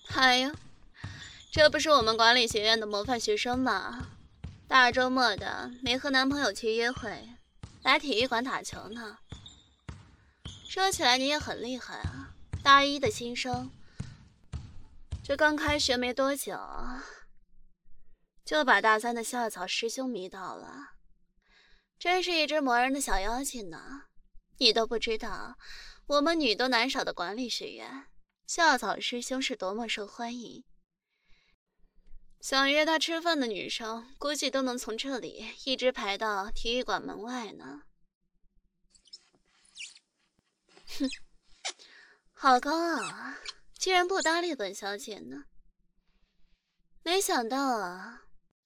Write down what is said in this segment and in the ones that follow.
哎呀，这不是我们管理学院的模范学生吗？大周末的没和男朋友去约会，来体育馆打球呢。说起来你也很厉害啊，大一的新生，这刚开学没多久，就把大三的校草师兄迷倒了，真是一只磨人的小妖精呢。你都不知道，我们女多男少的管理学院，校草师兄是多么受欢迎。想约他吃饭的女生，估计都能从这里一直排到体育馆门外呢。哼，好高傲啊，竟然不搭理本小姐呢。没想到啊，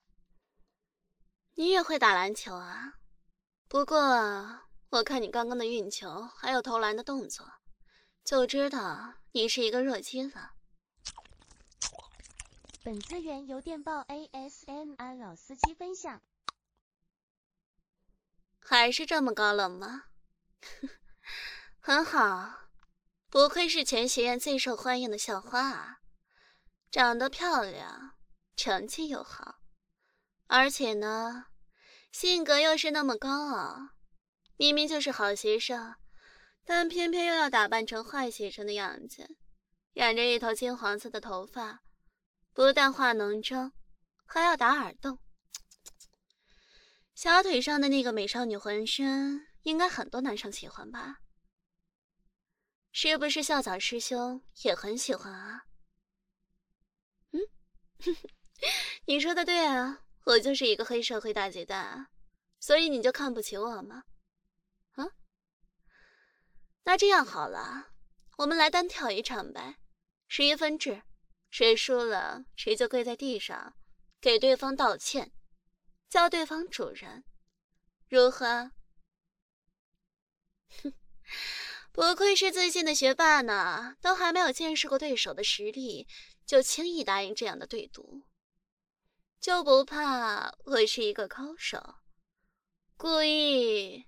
你也会打篮球啊？不过我看你刚刚的运球还有投篮的动作，就知道你是一个弱鸡了。 本资源由电报 ASMR 老司机分享。 还是这么高冷吗？很好，不愧是全学院最受欢迎的校花啊，长得漂亮，成绩又好，而且呢，性格又是那么高傲，明明就是好学生，但偏偏又要打扮成坏学生的样子，染着一头金黄色的头发，不但化浓妆，还要打耳洞。小腿上的那个美少女浑身，应该很多男生喜欢吧？是不是校草师兄也很喜欢啊？你说的对啊，我就是一个黑社会大姐大啊，所以你就看不起我吗？啊？那这样好了，我们来单挑一场呗，11分制，谁输了谁就跪在地上，给对方道歉，叫对方主人，如何？哼，不愧是自信的学霸呢，都还没有见识过对手的实力，就轻易答应这样的对赌，就不怕我是一个高手，故意？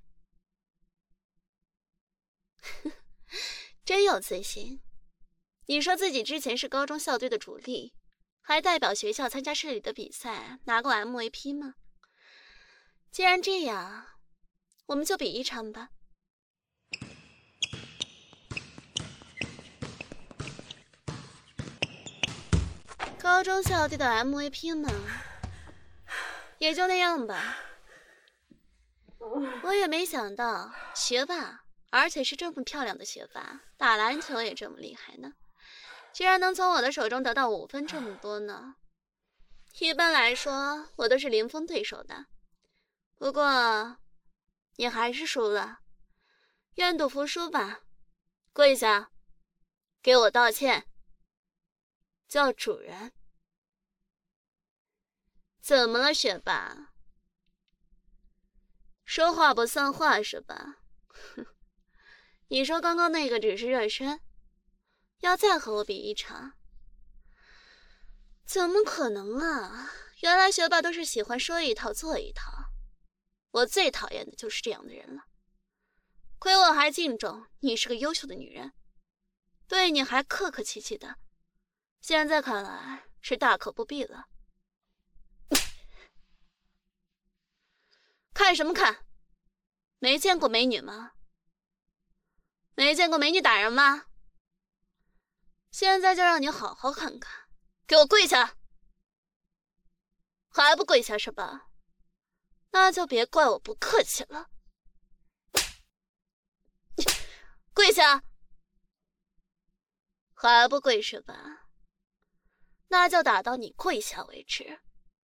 真有自信。你说自己之前是高中校队的主力，还代表学校参加市里的比赛，拿过 MVP 吗？既然这样，我们就比一场吧。高中校队的 MVP 嘛，也就那样吧。我也没想到学霸，而且是这么漂亮的学霸，打篮球也这么厉害呢，居然能从我的手中得到5分这么多呢。一般来说，我都是零封对手的。不过，你还是输了，愿赌服输吧。跪下，给我道歉，叫主人。怎么了，学霸？说话不算话是吧？你说刚刚那个只是热身，要再和我比一场？怎么可能啊！原来学霸都是喜欢说一套做一套，我最讨厌的就是这样的人了。亏我还敬重你是个优秀的女人，对你还客客气气的，现在看来是大可不必了。看什么看？没见过美女吗？没见过美女打人吗？现在就让你好好看看，给我跪下！还不跪下是吧？那就别怪我不客气了。跪下！还不跪是吧？那就打到你跪下为止。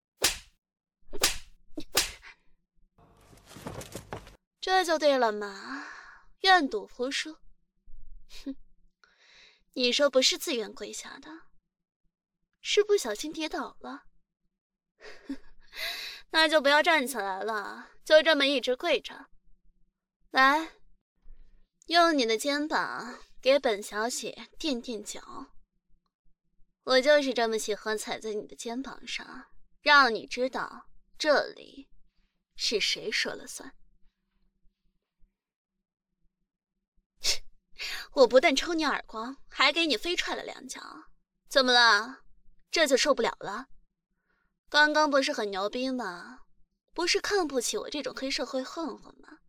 这就对了嘛，愿赌服输。哼，你说不是自愿跪下的，是不小心跌倒了。那就不要站起来了，就这么一直跪着。来，用你的肩膀给本小姐垫垫脚。我就是这么喜欢踩在你的肩膀上，让你知道这里是谁说了算。我不但抽你耳光，还给你飞踹了2脚， 怎么了？这就受不了了？刚刚不是很牛逼吗？不是看不起我这种黑社会混混吗？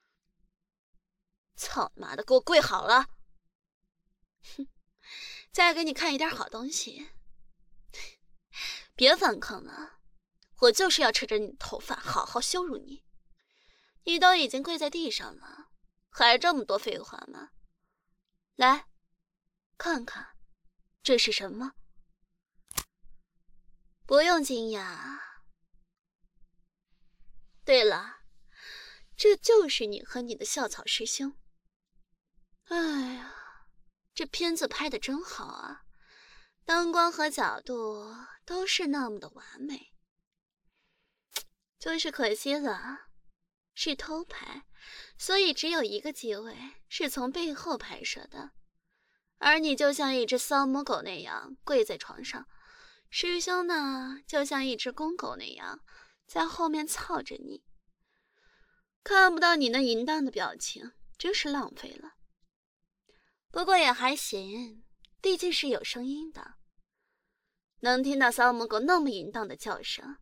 操你妈的，给我跪好了！哼，再给你看一点好东西。别反抗了，我就是要扯着你的头发好好羞辱你。你都已经跪在地上了，还这么多废话吗？来，看看，这是什么？不用惊讶。对了，这就是你和你的校草师兄。哎呀，这片子拍得真好啊，灯光和角度都是那么的完美。就是可惜了，是偷拍，所以只有一个机位是从背后拍摄的，而你就像一只骚母狗那样跪在床上，师兄呢就像一只公狗那样在后面操着你，看不到你那淫荡的表情，真是浪费了。不过也还行，毕竟是有声音的，能听到骚母狗那么淫荡的叫声。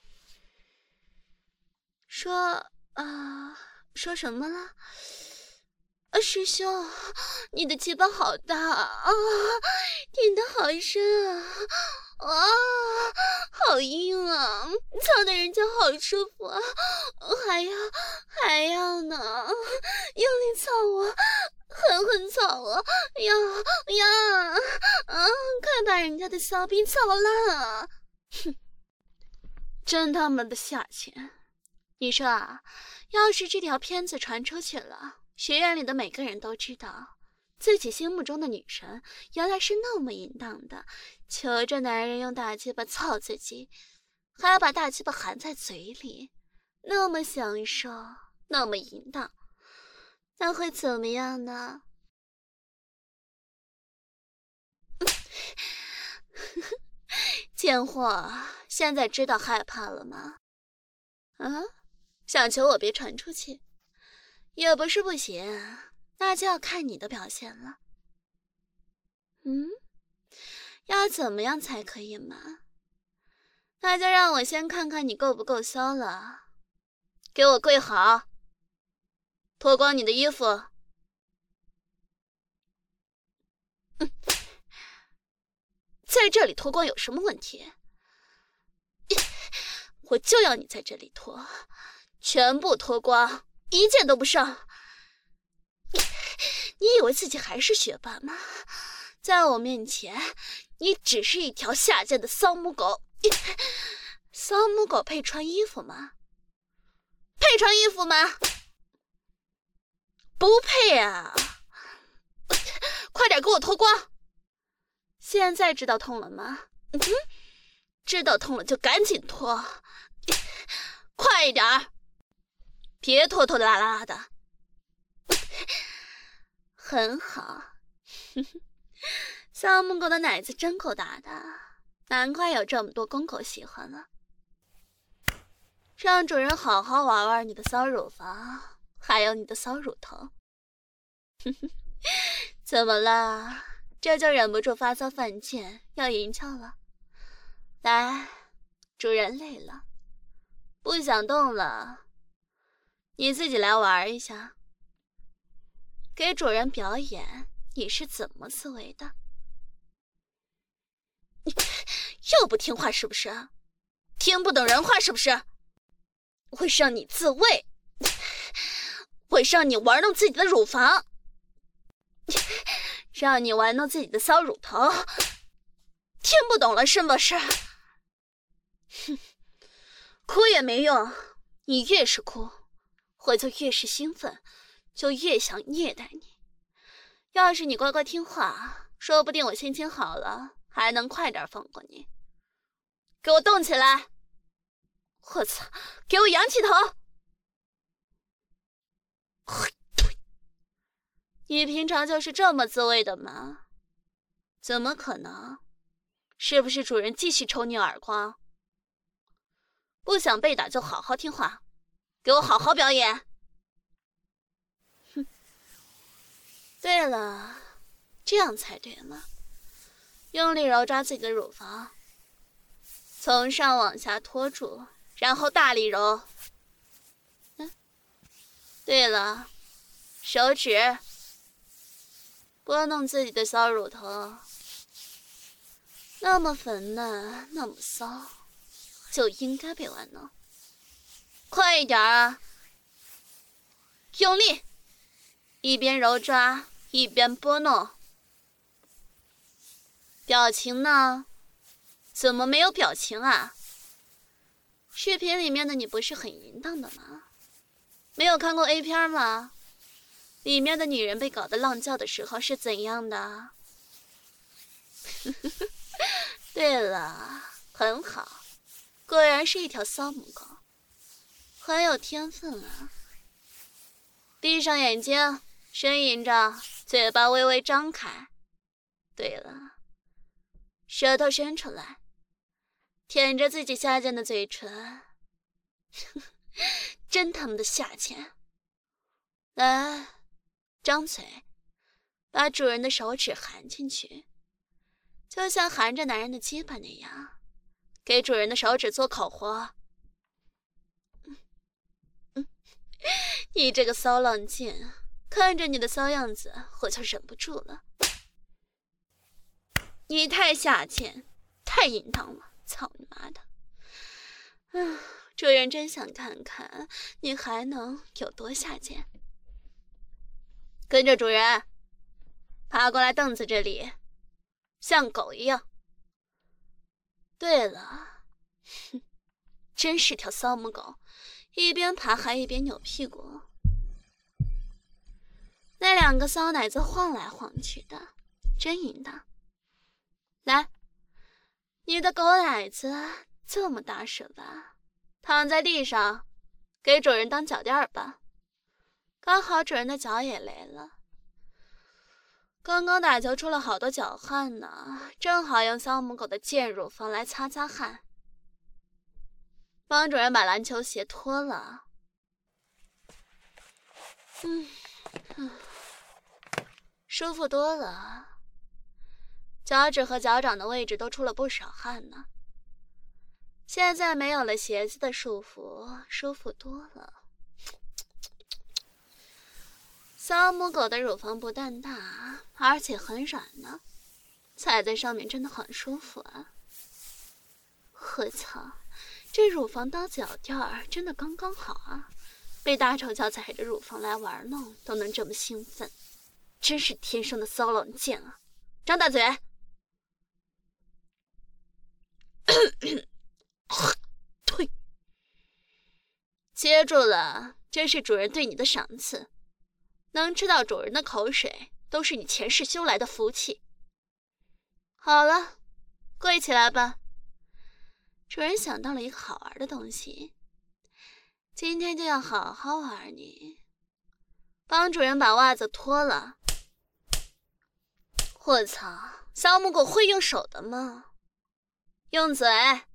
说什么了？师兄，你的鸡巴好大啊，顶得好深啊，好硬啊，操的人家好舒服啊，还要呢，用力操我，狠狠操我，快把人家的骚逼操烂啊！哼，真他妈的下贱！你说啊，要是这条片子传出去了，学院里的每个人都知道自己心目中的女神原来是那么淫荡的，求着男人用大鸡巴操自己，还要把大鸡巴含在嘴里，那么享受，那么淫荡，那会怎么样呢？贱货，现在知道害怕了吗？啊？想求我别传出去，也不是不行，那就要看你的表现了。要怎么样才可以嘛？那就让我先看看你够不够骚了。给我跪好，脱光你的衣服。在这里脱光有什么问题？我就要你在这里脱，全部脱光，一件都不剩。你以为自己还是学霸吗？在我面前，你只是一条下贱的骚母狗。骚母狗配穿衣服吗？配穿衣服吗？不配啊！快点给我脱光！现在知道痛了吗？知道痛了就赶紧脱，快一点，别拖拖拉拉的。很好，骚母狗的奶子真够大的，难怪有这么多公狗喜欢了。让主人好好玩玩你的骚乳房，还有你的骚乳头。怎么了？这就忍不住发骚犯贱，要淫翘了？来，主人累了，不想动了，你自己来玩一下，给主人表演你是怎么自慰的。又不听话是不是？听不懂人话是不是？会让你自慰，会让你玩弄自己的乳房，让你玩弄自己的骚乳头，听不懂了是不是？哭也没用，你越是哭，我就越是兴奋，就越想虐待你。要是你乖乖听话，说不定我心情好了，还能快点放过你。给我动起来！我操，给我仰起头！你平常就是这么自慰的吗？怎么可能？是不是主人继续抽你耳光？不想被打就好好听话，给我好好表演。对了，这样才对嘛。 用力揉抓自己的乳房，从上往下托住，然后大力揉。对了，手指拨弄自己的骚乳头，那么粉嫩，那么骚，就应该被玩弄。快一点啊！用力，一边揉抓一边拨弄。表情呢？怎么没有表情啊？视频里面的你不是很淫荡的吗？没有看过 A 片吗？里面的女人被搞得浪叫的时候是怎样的？对了，很好，果然是一条骚母狗，很有天分啊。闭上眼睛，呻吟着，嘴巴微微张开。对了，舌头伸出来，舔着自己下贱的嘴唇。真他妈的下贱！来，张嘴，把主人的手指含进去，就像含着男人的鸡巴那样，给主人的手指做口活。你这个骚浪贱，看着你的骚样子，我就忍不住了。你太下贱，太淫荡了，操你妈的！主人真想看看你还能有多下贱。跟着主人，爬过来凳子这里，像狗一样。对了，真是条骚母狗，一边爬还一边扭屁股。那两个骚奶子晃来晃去的，真淫荡。来，你的狗奶子这么大是吧？躺在地上，给主人当脚垫吧。刚好主人的脚也累了，刚刚打球出了好多脚汗呢，正好用骚母狗的贱乳房来擦擦汗。帮主人把篮球鞋脱了。舒服多了，脚趾和脚掌的位置都出了不少汗呢。现在没有了鞋子的束缚，舒服多了。骚母狗的乳房不但大，而且很软呢，踩在上面真的很舒服啊！我操，这乳房当脚垫儿真的刚刚好啊！被大丑脚踩着乳房来玩弄都能这么兴奋，真是天生的骚浪贱啊！张大嘴！退！接住了，这是主人对你的赏赐。能吃到主人的口水，都是你前世修来的福气。好了，跪起来吧。主人想到了一个好玩的东西，今天就要好好玩你。帮主人把袜子脱了。我操，骚母狗会用手的吗？用嘴。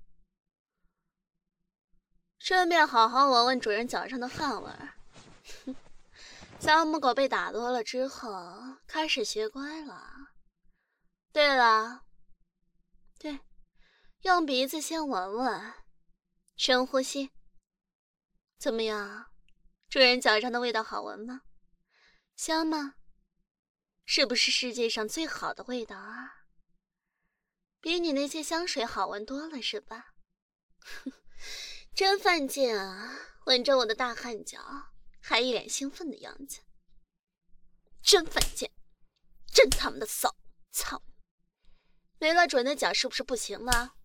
顺便好好闻闻主人脚上的汗味儿。骚母狗被打多了之后，开始学乖了。对了，对，用鼻子先闻闻，深呼吸。怎么样？主人脚上的味道好闻吗？香吗？是不是世界上最好的味道啊？比你那些香水好闻多了是吧？真犯贱啊！闻着我的大汗脚，还一脸兴奋的样子，真犯贱，真他妈的骚！操！没了主人的脚是不是不行了？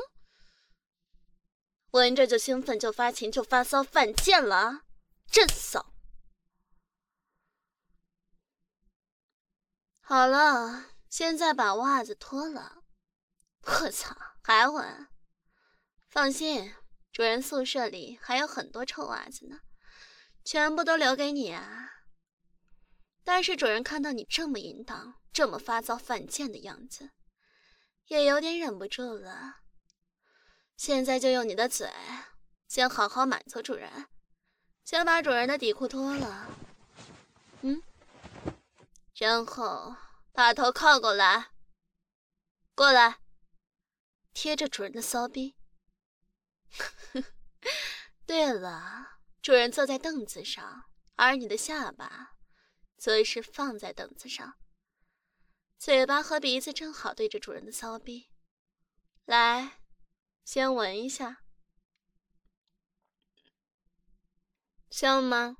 闻着就兴奋，就发情，就发骚，犯贱了，真骚！好了，现在把袜子脱了。我操，还闻？放心，主人宿舍里还有很多臭袜子呢，全部都留给你啊。但是主人看到你这么淫荡，这么发骚犯贱的样子，也有点忍不住了。现在就用你的嘴，先好好满足主人，先把主人的底裤脱了，然后把头靠过来， 过来，贴着主人的骚逼。对了，主人坐在凳子上，而你的下巴则是放在凳子上，嘴巴和鼻子正好对着主人的骚逼。来，先闻一下，香吗？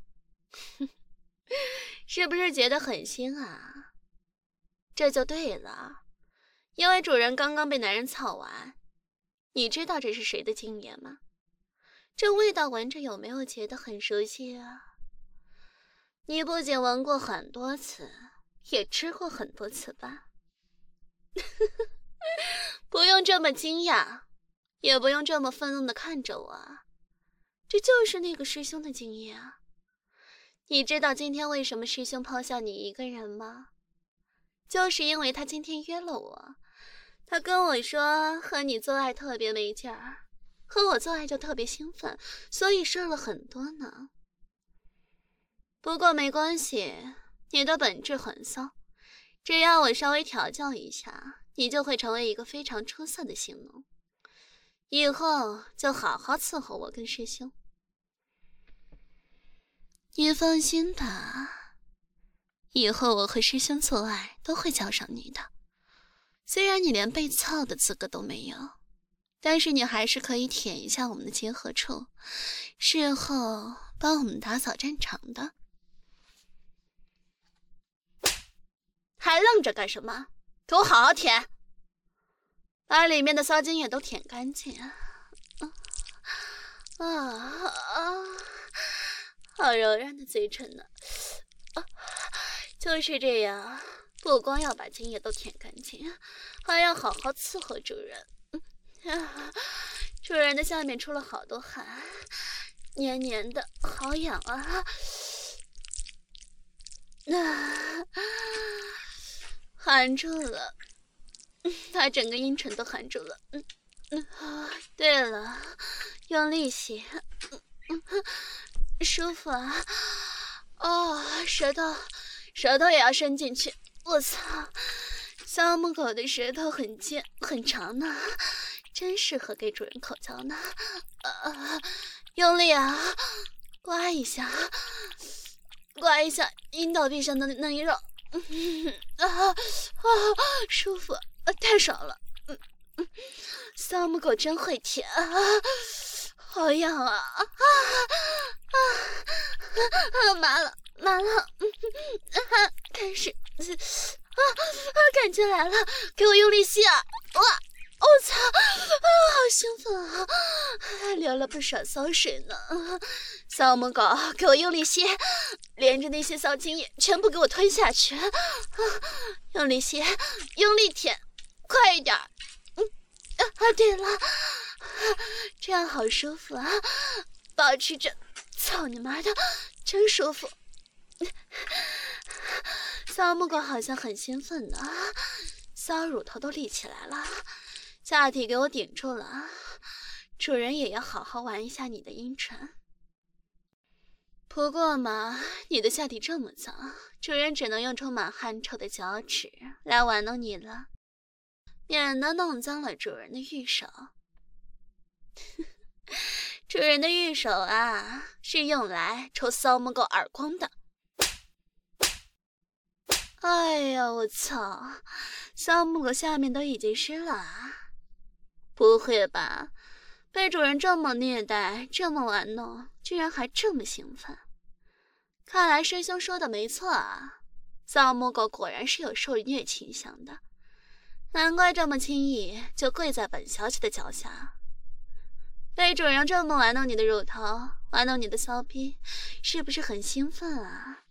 是不是觉得很腥啊？这就对了，因为主人刚刚被男人操完。你知道这是谁的经验吗？这味道闻着有没有觉得很熟悉啊？你不仅闻过很多次，也吃过很多次吧？不用这么惊讶，也不用这么愤怒地看着我，这就是那个师兄的经验啊。你知道今天为什么师兄抛下你一个人吗？就是因为他今天约了我，他跟我说和你做爱特别没劲儿，和我做爱就特别兴奋，所以射了很多呢。不过没关系，你的本质很骚，只要我稍微调教一下，你就会成为一个非常出色的性奴。以后就好好伺候我跟师兄。你放心吧，以后我和师兄做爱都会叫上你的。虽然你连被操的资格都没有，但是你还是可以舔一下我们的结合处，事后帮我们打扫战场的。还愣着干什么？给我好好舔，把里面的骚精液都舔干净。好柔软的嘴唇呢。就是这样，不光要把精液都舔干净，还要好好伺候主人。主人的下面出了好多汗，黏黏的，好痒啊！含住了，他整个阴唇都含住了。对了，用力些，舒服啊！舌头也要伸进去。我操，小母狗的舌头很尖很长呢，真适合给主人口交呢。用力啊，刮一下阴道壁上的嫩肉。舒服，太爽了。小母狗真会舔啊，好痒啊！麻了，开始感觉来了，给我用力吸啊！哇，我操，好兴奋啊，流了不少骚水呢。小母狗，给我用力吸，连着那些骚精液全部给我吞下去。用力吸，用力舔，快一点。对了，这样好舒服啊，保持着，操你妈的，真舒服。小母狗好像很兴奋呢，小乳头都立起来了，下体给我顶住了。主人也要好好玩一下你的阴唇。不过嘛，你的下体这么脏，主人只能用充满汗臭的脚趾来玩弄你了，免得弄脏了主人的玉手。主人的玉手啊，是用来抽骚母狗耳光的。哎呀，我操！骚母狗下面都已经湿了啊！不会吧？被主人这么虐待，这么玩弄，居然还这么兴奋？看来师兄说的没错啊，骚母狗果然是有受虐倾向的，难怪这么轻易就跪在本小姐的脚下。被主人这么玩弄你的乳头，玩弄你的骚逼，是不是很兴奋啊？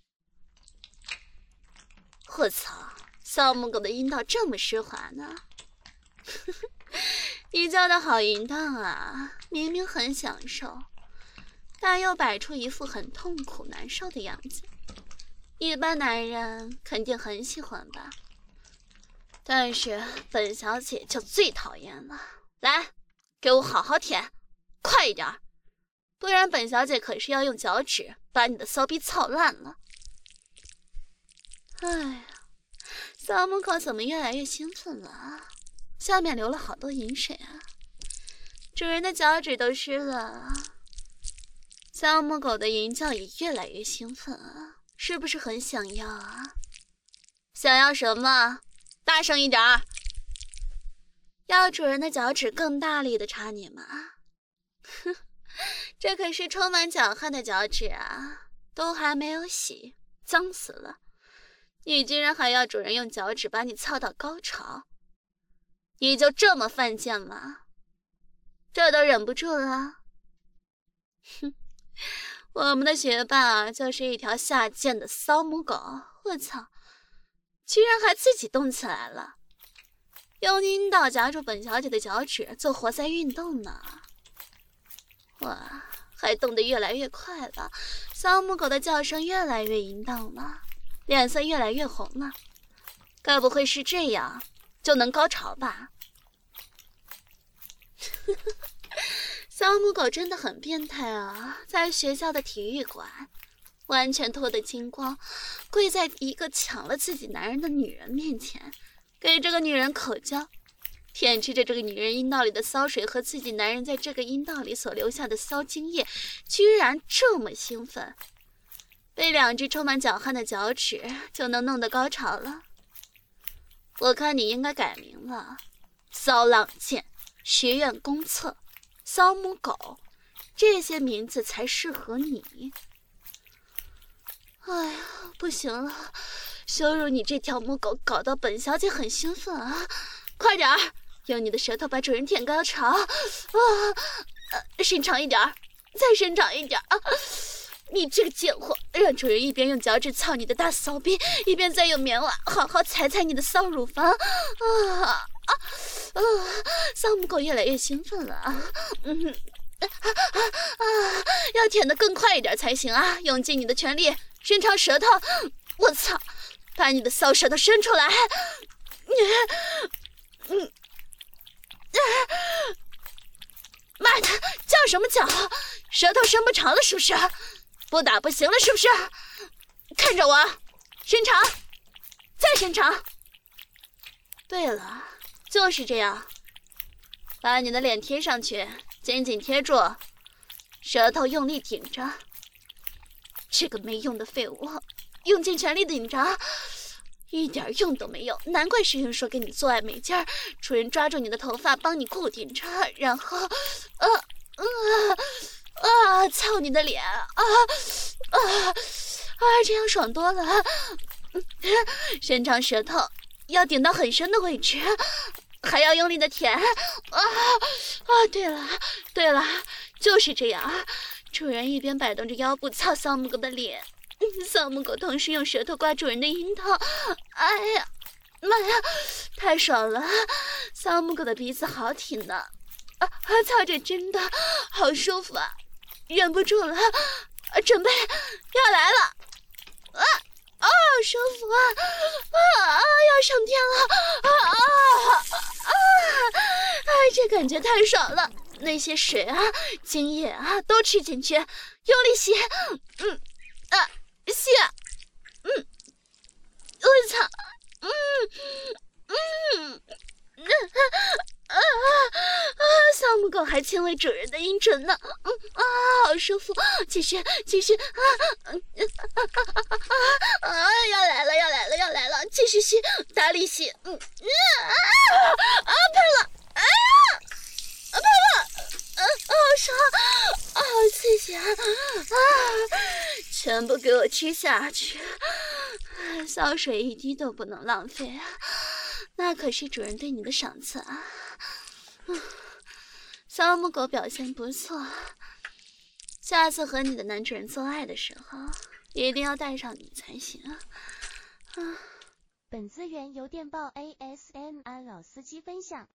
我操，骚母狗的阴道这么湿滑呢？你叫的好淫荡啊，明明很享受，但又摆出一副很痛苦难受的样子。一般男人肯定很喜欢吧，但是本小姐就最讨厌了。来，给我好好舔，快一点，不然本小姐可是要用脚趾把你的骚逼操烂了。哎呀，骚母狗怎么越来越兴奋了啊？ 下面流了好多饮水啊，主人的脚趾都湿了。小母狗的吟叫也越来越兴奋啊，是不是很想要啊？想要什么？大声一点儿！要主人的脚趾更大力的插你吗？哼，这可是充满脚汗的脚趾啊，都还没有洗，脏死了。你居然还要主人用脚趾把你操到高潮？你就这么犯贱吗？这都忍不住了？哼，我们的学霸就是一条下贱的骚母狗，我操，居然还自己动起来了，用阴道夹住本小姐的脚趾做活塞运动呢。哇，还动得越来越快了，骚母狗的叫声越来越淫荡了，脸色越来越红了。该不会是这样就能高潮吧？小母狗真的很变态啊，在学校的体育馆完全脱得精光，跪在一个抢了自己男人的女人面前，给这个女人口交，舔吃着这个女人阴道里的骚水和自己男人在这个阴道里所留下的骚精液，居然这么兴奋，被两只充满脚汗的脚趾就能弄得高潮了。我看你应该改名了，骚浪贱、学院公厕、骚母狗，这些名字才适合你。哎呀，不行了，羞辱你这条母狗搞到本小姐很兴奋啊！快点儿，用你的舌头把主人舔高潮啊！伸长一点儿，再伸长一点儿啊！你这个贱货，让主人一边用脚趾操你的大骚逼，一边再用棉袜好好踩踩你的骚乳房骚母狗越来越兴奋了啊！要舔得更快一点才行啊！用尽你的全力，伸长舌头，我操，把你的骚舌头伸出来！妈的，叫什么叫？舌头伸不长了是不是？不打不行了是不是？看着我，伸长，再伸长。对了，就是这样，把你的脸贴上去，紧紧贴住，舌头用力顶着。这个没用的废物，用尽全力顶着，一点用都没有，难怪师兄说跟你做爱没劲儿。主人抓住你的头发，帮你固定着，然后，操你的脸，这样爽多了。伸长舌头，要顶到很深的位置，还要用力的舔。对了，就是这样。主人一边摆动着腰部操骚母狗的脸，骚母狗同时用舌头刮主人的阴道。哎呀，妈呀，太爽了！骚母狗的鼻子好挺呢，操着真的好舒服啊，忍不住了，准备要来了，好舒服啊，要上天了，这感觉太爽了，那些水啊、精液啊都吃进去，用力吸，吸，我操，小母狗还亲吻主人的阴唇呢，好舒服，继续，要来了，继续吸，大力吸，喷了，喷了，好爽，好刺激啊！全部给我吃下去，骚水一滴都不能浪费啊！那可是主人对你的赏赐啊！小母狗表现不错，下次和你的男主人做爱的时候，一定要带上你才行啊！ 本资源由电报 ASMR 老司机分享。